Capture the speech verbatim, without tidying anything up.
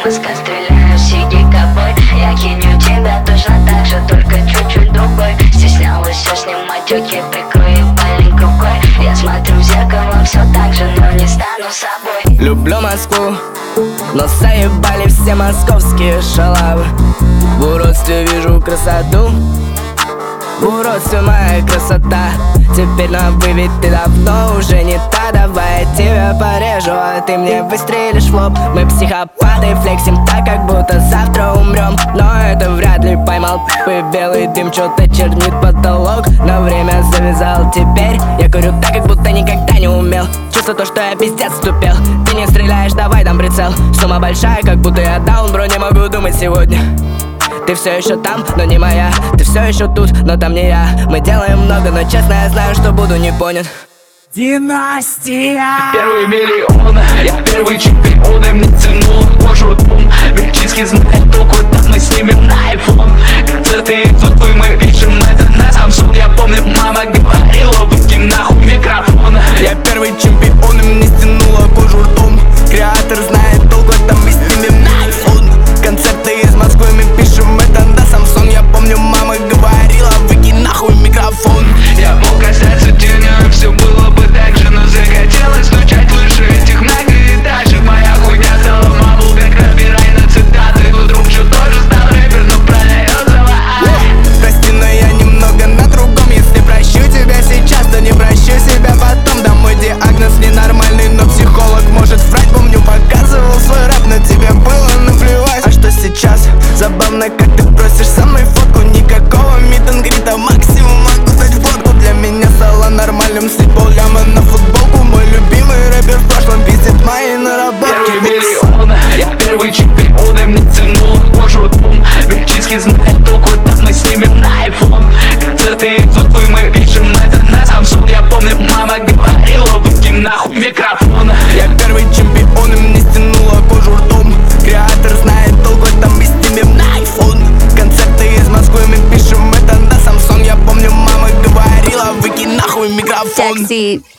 Жестко стреляю, сиди ковбой. Я киню тебя точно так же, только чуть-чуть другой. Стеснялась все снимать, окей, прикрой ебальник рукой. Я смотрю в зеркало все так же, но не стану собой. Люблю Москву, но заебали все московские шалавы. В уродстве вижу красоту, в уродстве моя красота. Теперь на вывед ты давно уже не та. Давай я тебя порежу, а ты мне выстрелишь в лоб. Мы психопаты, флексим так, как будто завтра умрем. Но это вряд ли, поймал пы, белый дым что-то чернит потолок. На время завязал теперь, я курю так, как будто никогда не умел. Чувство то, что я пиздец вступил. Ты не стреляешь, давай дам прицел. Сумма большая, как будто я даун, бро, не могу думать сегодня. Ты все еще там, но не моя. Ты все еще тут, но там не я. Мы делаем много, но честно я знаю, что буду не понят. Династия. Первый миллион, я первый чемпион. И мне тянуло кожу дом. Вельчинский знает толку, так мы снимем на айфон. Концерты идут, и мы пишем это на Samsung. Я помню, мама говорила, выкинь нахуй микрофон. Я первый чемпион, и мне стянуло кожу ртом. Креатор знает толку, там мы снимем на айфон. Концерты из Москвы, мы пишем это на Samsung. Я помню, мама говорила, выкинь нахуй микрофон. Я мог остаться тенью, все было бы так же, но захотелось стучать выше этих многоэтажек. Моя хуйня стала маму, как разбирай на цитаты. Тут друг что тоже стал рэпер, но продает зала. Прости, но я немного на другом. Если прощу тебя сейчас, то не прощу себя потом. Да мой диагноз ненормальный, но психолог может врать. Помню, показывал свой рэп, но тебе было наплевать. А что сейчас? Забавно, как ты просишь со мной фотку. Никакого мит-н-грита, максимум могу дать фотку. Для меня стало нормальным слить полляма на футболку. Мой любимый рэпер в прошлом пиздит мои наработки. Первый миллион, я первый чемпион. И мне тянуло кожу дом. Вельчинский знает толку, так мы снимем на айфон. Концерты идут, и мы пишем это на Samsung. Я помню, мама говорила, выкинь нахуй микрофон. Я первый чемпион, и мне стянуло кожу ртом. Креатор знает толку, там мы снимем на айфон. Концерты из Москвы, мы пишем это на Samsung. Я помню, мама говорила, выкинь нахуй микрофон. Такси.